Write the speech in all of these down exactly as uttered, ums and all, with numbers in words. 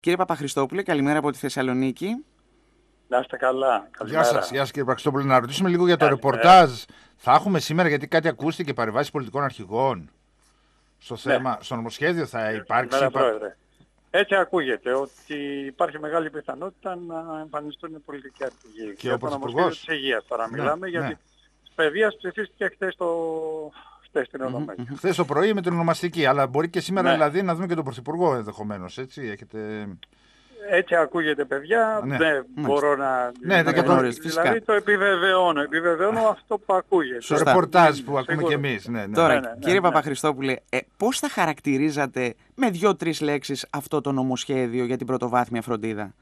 Κύριε Παπαχριστόπουλε, καλημέρα από τη Θεσσαλονίκη. Να είστε καλά. Γεια σας, γεια σας κύριε Παπαχριστόπουλε. Να ρωτήσουμε λίγο για το ρεπορτάζ. Θα έχουμε σήμερα, γιατί κάτι ακούστηκε, παρεμβάσεις πολιτικών αρχηγών στο θέμα, ναι. Στο νομοσχέδιο θα υπάρξει. Καλημέρα, Πρόεδρε. Έτσι ακούγεται ότι υπάρχει μεγάλη πιθανότητα να εμφανιστούν πολιτικοί αρχηγοί. Και ο Πρωθυπουργός της Υγείας τώρα ναι, μιλάμε, γιατί ναι. της παιδείας ψηφίστηκε χθες το... στην Ολομέλεια. Mm-hmm. Χθες το πρωί με την ονομαστική, αλλά μπορεί και σήμερα ναι. δηλαδή να δούμε και τον Πρωθυπουργό ενδεχομένως, έτσι, έχετε... Έτσι ακούγεται, παιδιά, ναι. δεν ναι. μπορώ να... Ναι, δεν δηλαδή φυσικά. Το επιβεβαιώνω, επιβεβαιώνω αυτό που ακούγεται. Στο ρεπορτάζ που ακούμε και εμείς. Ναι, ναι. Τώρα, ναι, ναι, ναι, κύριε ναι. Παπαχριστόπουλε, ε, πώς θα χαρακτηρίζατε με δύο-τρεις λέξεις αυτό το νομοσχέδιο για την πρωτοβάθμια φροντίδα?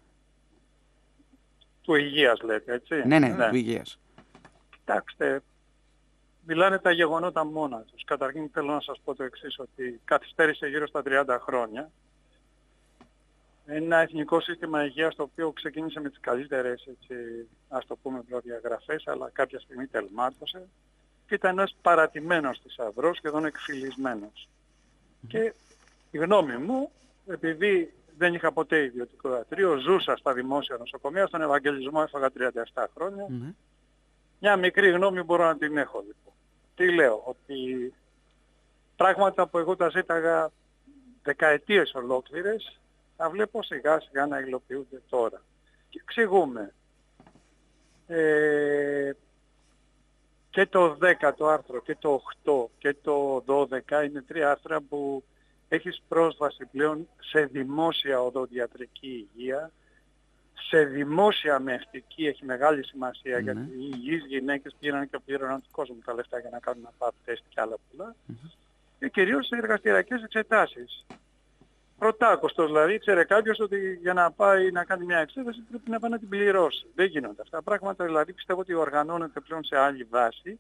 Του υγείας λέτε, έτσι. Ναι, ναι, ναι. του υγείας. Κοιτάξτε, μιλάνε τα γεγονότα μόνα τους. Καταρχήν θέλω να σας πω το εξής, ότι καθυστέρησε γύρω στα τριάντα χρόνια. Ένα εθνικό σύστημα υγείας το οποίο ξεκίνησε με τις καλύτερες, έτσι, ας το πούμε, προδιαγραφές, αλλά κάποια στιγμή τελμάτωσε και ήταν ένας παρατημένος θησαυρός, σχεδόν εκφυλισμένος. Mm-hmm. Και η γνώμη μου, επειδή δεν είχα ποτέ ιδιωτικό ιατρείο, ζούσα στα δημόσια νοσοκομεία, στον Ευαγγελισμό έφαγα τριάντα επτά χρόνια, mm-hmm. μια μικρή γνώμη μπορώ να την έχω λοιπόν. Τι λέω, ότι πράγματα που εγώ τα ζήταγα δεκαετίες ολόκληρες, τα βλέπω σιγά σιγά να υλοποιούνται τώρα. Και εξηγούμε. Ε, και το δέκατο άρθρο και το οκτώ και το δώδεκα είναι τρία άρθρα που έχεις πρόσβαση πλέον σε δημόσια οδοντιατρική υγεία, σε δημόσια μευτική έχει μεγάλη σημασία, mm-hmm. γιατί οι υγιείς γυναίκες πήγαιναν και πλήρωναν του κόσμου τα λεφτά για να κάνουν ένα παπ τεστ και άλλα πολλά. Mm-hmm. Και κυρίως σε εργαστηριακές εξετάσεις. Πρωτάκοστος, δηλαδή, ξέρει κάποιος ότι για να πάει να κάνει μια εξέταση πρέπει να πάει να την πληρώσει. Δεν γίνονται αυτά τα πράγματα, δηλαδή πιστεύω ότι οργανώνεται πλέον σε άλλη βάση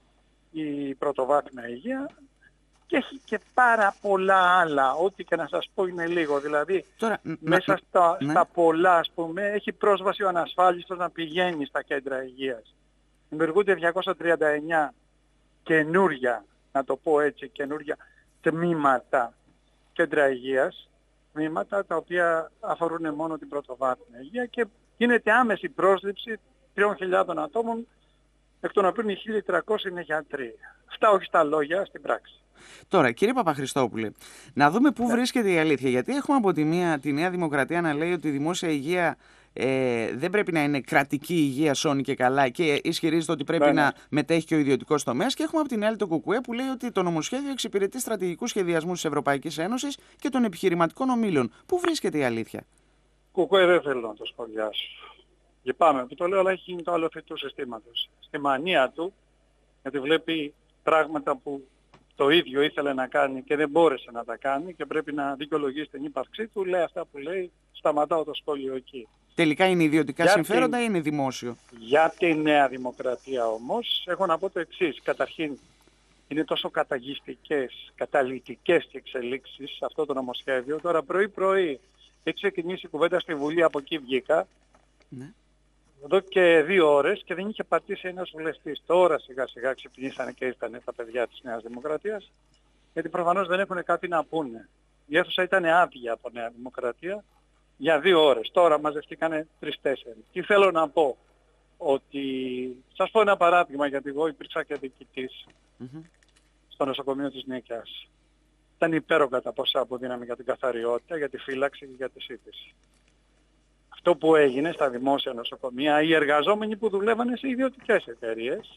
η πρωτοβάθμια υγεία και έχει και πάρα πολλά άλλα, ό,τι και να σας πω είναι λίγο. Δηλαδή, Τώρα, μέσα να, στα, ναι. στα πολλά, ας πούμε, έχει πρόσβαση ο ανασφάλιστος να πηγαίνει στα κέντρα υγείας. Δημιουργούνται διακόσια τριάντα εννιά καινούρια, να το πω έτσι, καινούρια τμήματα κέντρα υγείας, τμήματα τα οποία αφορούν μόνο την πρωτοβάθμια υγεία και γίνεται άμεση πρόσληψη τριών χιλιάδων ατόμων, εκ των οποίων οι χίλια τριακόσιοι είναι γιατροί. Αυτά όχι στα λόγια, στην πράξη. Τώρα, κύριε Παπαχριστόπουλε, να δούμε πού ναι. βρίσκεται η αλήθεια. Γιατί έχουμε από τη μία τη Νέα Δημοκρατία να λέει ότι η δημόσια υγεία ε, δεν πρέπει να είναι κρατική υγεία σώνη και καλά και ισχυρίζεται ότι πρέπει ναι, ναι. να μετέχει και ο ιδιωτικός τομέας. Και έχουμε από την άλλη το ΚΚΕ που λέει ότι το νομοσχέδιο εξυπηρετεί στρατηγικούς σχεδιασμούς της Ευρωπαϊκής Ένωσης και των επιχειρηματικών ομίλων. Πού βρίσκεται η αλήθεια? ΚΚΕ δεν θέλω να το σχολιάσω. Λυπάμαι που το λέω, αλλά έχει γίνει το άλλο του συστήματος. Στη μανία του, γιατί βλέπει πράγματα που το ίδιο ήθελε να κάνει και δεν μπόρεσε να τα κάνει και πρέπει να δικαιολογήσει την ύπαρξή του, λέει αυτά που λέει, σταματάω το σχόλιο εκεί. Τελικά είναι ιδιωτικά για συμφέροντα ή είναι δημόσιο? Για τη Νέα Δημοκρατία όμως έχω να πω το εξής. Καταρχήν είναι τόσο καταγιστικές, καταλυτικές και εξελίξεις αυτό το νομοσχέδιο. Τώρα πρωί-πρωί έχει ξεκινήσει η κουβέντα στη Βουλή, από εκεί βγήκα. Ναι. Εδώ και δύο ώρες και δεν είχε πατήσει ένας βουλευτής. Τώρα σιγά σιγά ξυπνήσανε και ήρθανε τα παιδιά της Νέας Δημοκρατίας, γιατί προφανώς δεν έχουν κάτι να πούνε. Η αίθουσα ήταν άδεια από Νέα Δημοκρατία για δύο ώρες. Τώρα μαζευτήκανε τρεις-τέσσερις. Τι θέλω να πω? Ότι σας πω ένα παράδειγμα, γιατί εγώ υπήρξα και διοικητής mm-hmm. στο νοσοκομείο της Νίκαιας. Ήταν υπέρογκα τα ποσά που δίναμε για την καθαριότητα, για τη φύλαξη και για τη σύντηση. Αυτό που έγινε στα δημόσια νοσοκομεία, οι εργαζόμενοι που δουλεύανε σε ιδιωτικές εταιρείες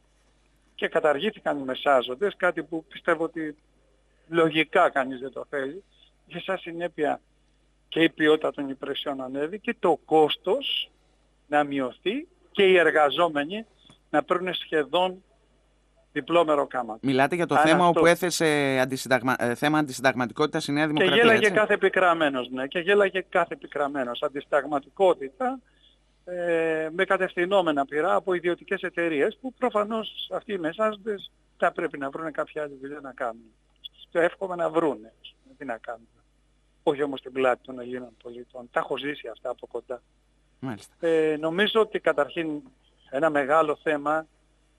και καταργήθηκαν οι μεσάζοντες, κάτι που πιστεύω ότι λογικά κανείς δεν το θέλει, είχε σαν συνέπεια και η ποιότητα των υπηρεσιών ανέβη και το κόστος να μειωθεί και οι εργαζόμενοι να παίρνουν σχεδόν διπλό μεροκάμα. Μιλάτε για το Αν θέμα αυτό... όπου έθεσε αντισυνταγμα... θέμα αντισυνταγματικότητας η Νέα Δημοκρατία. Και γέλαγε έτσι? κάθε επικραμένος, ναι, και γέλαγε κάθε επικραμένος. Αντισυνταγματικότητα ε, με κατευθυνόμενα πειρά από ιδιωτικές εταιρείες που προφανώς αυτοί οι μεσάζοντες θα πρέπει να βρουν κάποια άλλη δουλειά να κάνουν. Το εύχομαι να βρούνε, τι να κάνουν. Όχι όμως την πλάτη των Ελλήνων πολιτών. Τα έχω ζήσει αυτά από κοντά. Ε, νομίζω ότι καταρχήν ένα μεγάλο θέμα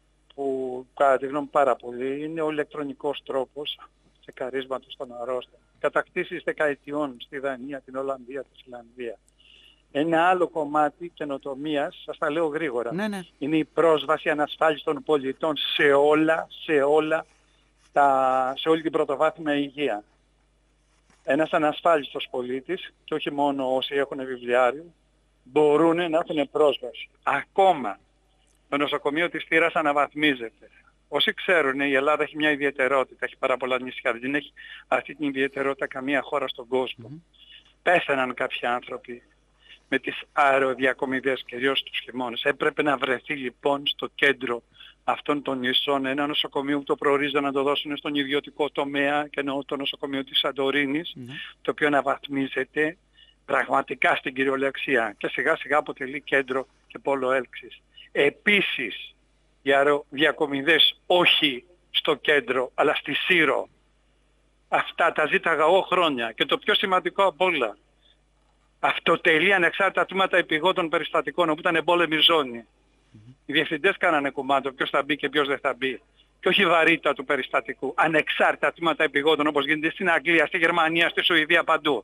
που κατά τη γνώμη πάρα πολύ είναι ο ηλεκτρονικός τρόπος τσεκαρίσματος των αρρώστων. κατακτήσεις δεκαετιών στη Δανία, την Ολλανδία, τη Φιλανδία. Ένα άλλο κομμάτι καινοτομίας, σας τα λέω γρήγορα, Ναι, ναι. είναι η πρόσβαση ανασφάλιστων πολιτών σε όλα, σε όλα, τα, σε όλη την πρωτοβάθμια υγεία. Ένας ανασφάλιστος πολίτης, και όχι μόνο όσοι έχουν βιβλιάριο, μπορούν να έχουν πρόσβαση. Ακόμα το νοσοκομείο της Θήρας αναβαθμίζεται. Όσοι ξέρουν, η Ελλάδα έχει μια ιδιαιτερότητα, έχει πάρα πολλά νησιά, δεν έχει αυτή την ιδιαιτερότητα καμία χώρα στον κόσμο. Mm-hmm. Πέθαναν κάποιοι άνθρωποι με τις αεροδιακομιδές, κυρίως τους χειμώνες. Έπρεπε να βρεθεί λοιπόν στο κέντρο αυτών των νησών ένα νοσοκομείο που το προορίζεται να το δώσουν στον ιδιωτικό τομέα, και εννοώ το νοσοκομείο της Σαντορίνης, mm-hmm. το οποίο αναβαθμίζεται πραγματικά στην κυριολεξία και σιγά σιγά αποτελεί κέντρο και πόλο έλξης. Επίσης, οι αεροδιακομιδές όχι στο κέντρο, αλλά στη Σύρο. Αυτά τα ζήταγα εγώ χρόνια. Και το πιο σημαντικό απ' όλα, αυτοτελεί ανεξάρτητα τμήματα επιγόντων περιστατικών, όπου ήταν εμπόλεμη ζώνη. Mm-hmm. Οι διευθυντές κάνανε κουμάντο ποιος θα μπει και ποιος δεν θα μπει. Και όχι η βαρύτητα του περιστατικού. Ανεξάρτητα τμήματα επιγόντων, όπως γίνεται στην Αγγλία, στη Γερμανία, στη Σουηδία, παντού.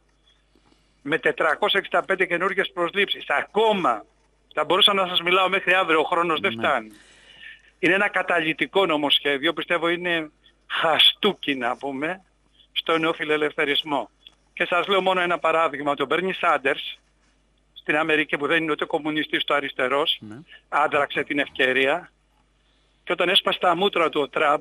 Με τετρακόσιες εξήντα πέντε καινούργιες προσλήψεις. Ακόμα. Θα μπορούσα να σας μιλάω μέχρι αύριο, ο χρόνος δεν φτάνει. Είναι ένα καταλυτικό νομοσχέδιο, πιστεύω είναι χαστούκι να πούμε, στο νεοφιλελευθερισμό. Και σας λέω μόνο ένα παράδειγμα. Τον Μπέρνι Σάντερς στην Αμερική, που δεν είναι ούτε κομμουνιστής ούτε αριστερός, ναι. άντραξε την ευκαιρία, και όταν έσπασε τα μούτρα του ο Τραμπ,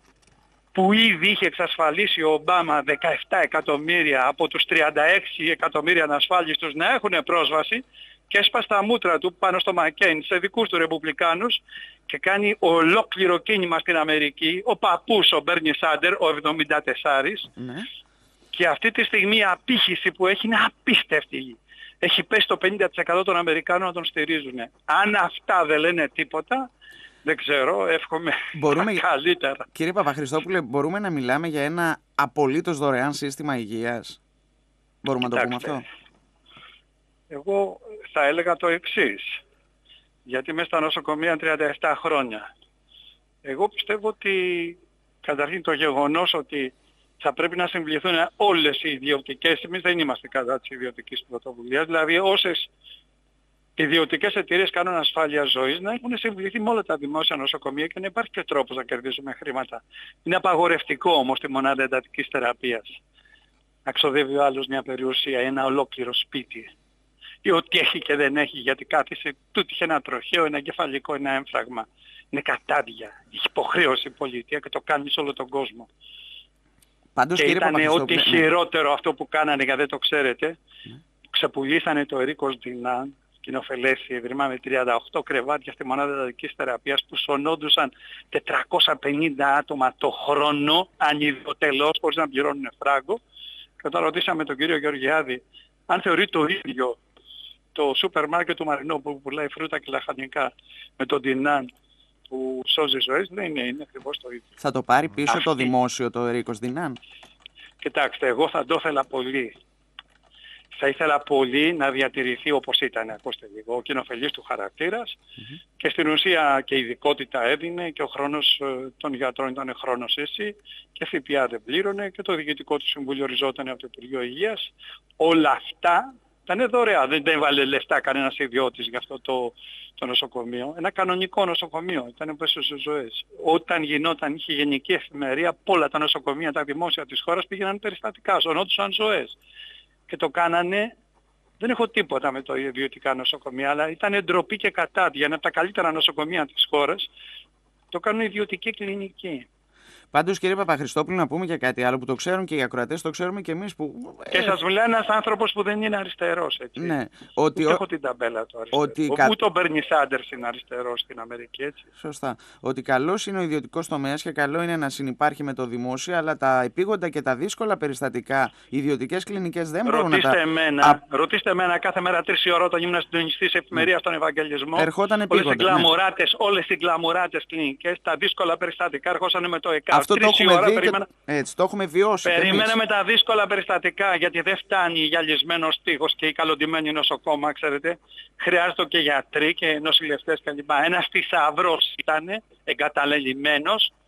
που ήδη είχε εξασφαλίσει ο Ομπάμα δεκαεπτά εκατομμύρια από τους τριάντα έξι εκατομμύρια ανασφάλιστους να έχουν πρόσβαση, και έσπασε τα μούτρα του πάνω στο Μακέιν, σε δικούς του ρεπουμπλικάνους, και κάνει ολόκληρο κίνημα στην Αμερική, ο παππούς ο Μπέρνι Σάντερ, ο εβδομήντα τέσσερα, ναι. και αυτή τη στιγμή η απήχηση που έχει είναι απίστευτη. Έχει πέσει το πενήντα τοις εκατό των Αμερικάνων να τον στηρίζουν. Αν αυτά δεν λένε τίποτα, δεν ξέρω, εύχομαι μπορούμε... καλύτερα. Κύριε Παπαχριστόπουλε, μπορούμε να μιλάμε για ένα απολύτως δωρεάν σύστημα υγείας? Μπορούμε Κοιτάξτε, να το πούμε αυτό? Εγώ θα έλεγα το εξής, γιατί είμαι στα νοσοκομεία τριάντα επτά χρόνια. Εγώ πιστεύω ότι καταρχήν το γεγονός ότι θα πρέπει να συμβληθούν όλες οι ιδιωτικές, εμείς δεν είμαστε κατά της ιδιωτικής πρωτοβουλίας, δηλαδή όσες ιδιωτικές εταιρείες κάνουν ασφάλεια ζωής να έχουν συμβληθεί με όλα τα δημόσια νοσοκομεία και να υπάρχει και τρόπος να κερδίσουμε χρήματα. Είναι απαγορευτικό όμως τη μονάδα εντατικής θεραπείας να ξοδεύει ο άλλος μια περιουσία, ένα ολόκληρο σπίτι, ή ό,τι έχει και δεν έχει, γιατί κάθισε, τούτο είχε ένα τροχαίο, ένα κεφαλικό, ένα έμφραγμα. Είναι κατάδια. Έχει υποχρέωση η πολιτεία και το κάνει σε όλο τον κόσμο. Πάντως, και ήταν ό,τι ναι. χειρότερο αυτό που κάνανε, γιατί δεν το ξέρετε. Ναι. Ξεπουλήσανε το Ερίκος Ντινάν, κοινοφελέση Ιδρύμα, με τριάντα οκτώ κρεβάτια στη μονάδα εντατικής θεραπείας, που σωνόντουσαν τετρακόσια πενήντα άτομα το χρόνο, ανιδιοτελώς, χωρίς να πληρώνουν φράγκο. Και όταν ρωτήσαμε τον κύριο Γεωργιάδη αν θεωρεί το ίδιο το σούπερ μάρκετ του Μαρινό που πουλάει φρούτα και λαχανικά με τον Ντινάν που σώζει ζωές, δεν είναι, είναι ακριβώς το ίδιο. Θα το πάρει πίσω Αυτή. το δημόσιο το Ερίκος Ντινάν? Κοιτάξτε, εγώ θα το ήθελα πολύ. Θα ήθελα πολύ να διατηρηθεί όπως ήταν, ακούστε λίγο, ο κοινοφελής του χαρακτήρας, mm-hmm. και στην ουσία και ειδικότητα έδινε και ο χρόνος των γιατρών ήταν χρόνος εσύ, και ΦΠΑ δεν πλήρωνε και το διοικητικό του συμβούλιο οριζόταν από το Υπουργείο Υγείας. Όλα αυτά ήταν δωρεά, δεν έβαλε λεφτά κανένας ιδιώτης για αυτό το, το νοσοκομείο. Ένα κανονικό νοσοκομείο, ήταν που έσωσε ζωές. Όταν γινόταν, είχε γενική εφημερία, όλα τα νοσοκομεία, τα δημόσια της χώρας πήγαιναν περιστατικά, σωνόντουσαν ζωές. Και το κάνανε, δεν έχω τίποτα με το ιδιωτικά νοσοκομεία, αλλά ήταν ντροπή και κατάδια. Είναι από τα καλύτερα νοσοκομεία της χώρας. Το κάνουν ιδιωτική κλινική. Πάντως, κύριε Παπαχριστόπουλο, να πούμε και κάτι άλλο που το ξέρουν και οι ακροατές, το ξέρουμε και εμείς που... Και ε... σας μιλάει ένας άνθρωπος που δεν είναι αριστερός, έτσι. Ναι. Ότι Ούτε ο... έχω την ταμπέλα του αριστερού. Ότι... Ούτε ο Μπέρνι Σάντερς είναι αριστερός στην Αμερική, έτσι. Σωστά. Ότι καλός είναι ο ιδιωτικός τομέας και καλό είναι να συνυπάρχει με το δημόσιο, αλλά τα επίγοντα και τα δύσκολα περιστατικά, οι ιδιωτικές κλινικές δεν μπορούν ρωτήστε να τα... Εμένα, Α... Ρωτήστε εμένα κάθε μέρα τρεις η ώρα όταν ήμουν συντονιστής εφημερία ναι. στον Ευαγγελισμό. Ερχόταν επίγοντα. Όλες οι γκλαμουράτες κλινικές, τα δύσκολα περιστατικά ερχόσαν με το ΕΚΑ. Αυτό το έχουμε δει περίμενα... και... Έτσι, το έχουμε βιώσει. Περιμέναμε τα δύσκολα περιστατικά, γιατί δεν φτάνει γυαλισμένος τείχος και η καλοντημένη νοσοκόμα, ξέρετε. Χρειάζεται και γιατροί και νοσηλευτές κλπ. Ένας θησαυρός ήταν εγκαταλελειμμένος,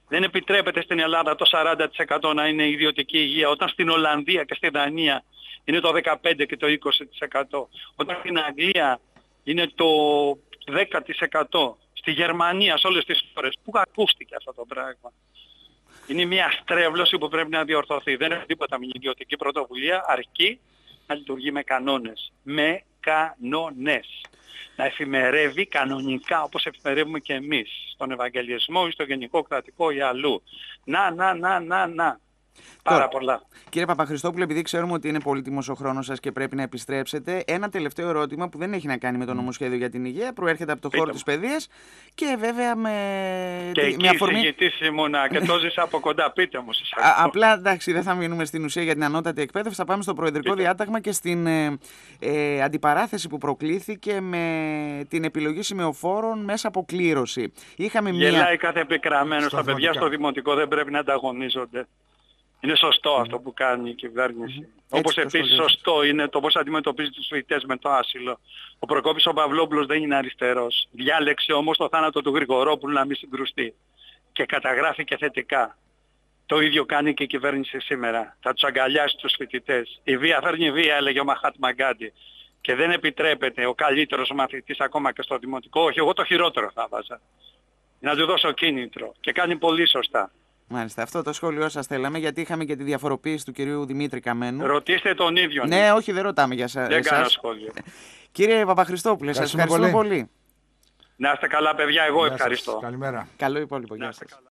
Δεν επιτρέπεται στην Ελλάδα το σαράντα τοις εκατό να είναι ιδιωτική υγεία, όταν στην Ολλανδία και στη Δανία είναι το δεκαπέντε και το είκοσι τοις εκατό. Όταν στην Αγγλία είναι το δέκα τοις εκατό. Στη Γερμανία, σε όλες τις χώρες. Πού ακούστηκε αυτό το πράγμα? Είναι μια στρέβλωση που πρέπει να διορθωθεί. Δεν είναι τίποτα με ιδιωτική πρωτοβουλία, αρκεί να λειτουργεί με κανόνες. Με κανόνες. Να εφημερεύει κανονικά όπως εφημερεύουμε και εμείς. Στον Ευαγγελισμό ή στο Γενικό Κρατικό ή αλλού. Να, να, να, να, να. Πάρα Τώρα, πολλά. Κύριε Παπαχριστόπουλε, επειδή ξέρουμε ότι είναι πολύτιμος ο χρόνος σας και πρέπει να επιστρέψετε, ένα τελευταίο ερώτημα που δεν έχει να κάνει με το νομοσχέδιο για την υγεία, προέρχεται από το χώρο της παιδείας και βέβαια με. Και εκεί με αφορμή... εισηγητής ήμουνα και το ζήσα από κοντά. Πείτε μου, σας Α, απλά εντάξει, δεν θα μείνουμε στην ουσία για την ανώτατη εκπαίδευση, θα πάμε στο προεδρικό Πείτε. διάταγμα και στην ε, ε, αντιπαράθεση που προκλήθηκε με την επιλογή σημεοφόρων μέσα από κλήρωση. Είχαμε Γελάει μία... κάθε επικραμένος. Τα παιδιά στο δημοτικό δεν πρέπει να ανταγωνίζονται. Είναι σωστό mm. αυτό που κάνει η κυβέρνηση. Mm. Όπως επίσης σωστό είναι το πώς αντιμετωπίζει τους φοιτητές με το άσυλο. Ο Προκόπης ο Παυλόπουλος δεν είναι αριστερός. Διάλεξε όμως το θάνατο του Γρηγορόπουλου να μην συγκρουστεί. Και καταγράφηκε θετικά. Το ίδιο κάνει και η κυβέρνηση σήμερα. Θα τους αγκαλιάσει τους φοιτητές. Η βία φέρνει βία, έλεγε ο Μαχάτμα Γκάντι. Και δεν επιτρέπεται ο καλύτερος μαθητής ακόμα και στο δημοτικό. Όχι, εγώ το χειρότερο θα βάζα. Να του δώσω κίνητρο. Και κάνει πολύ σωστά. Μάλιστα, αυτό το σχόλιο σας θέλαμε, γιατί είχαμε και τη διαφοροποίηση του κυρίου Δημήτρη Καμένου. Ρωτήστε τον ίδιο. Ναι, ναι, όχι, δεν ρωτάμε για σας. Δεν κάνω σχόλιο. Κύριε Παπαχριστόπουλε, σας ευχαριστούμε πολύ. πολύ. Να είστε καλά, παιδιά, εγώ ευχαριστώ. Καλημέρα. Καλό υπόλοιπο. Γεια σας.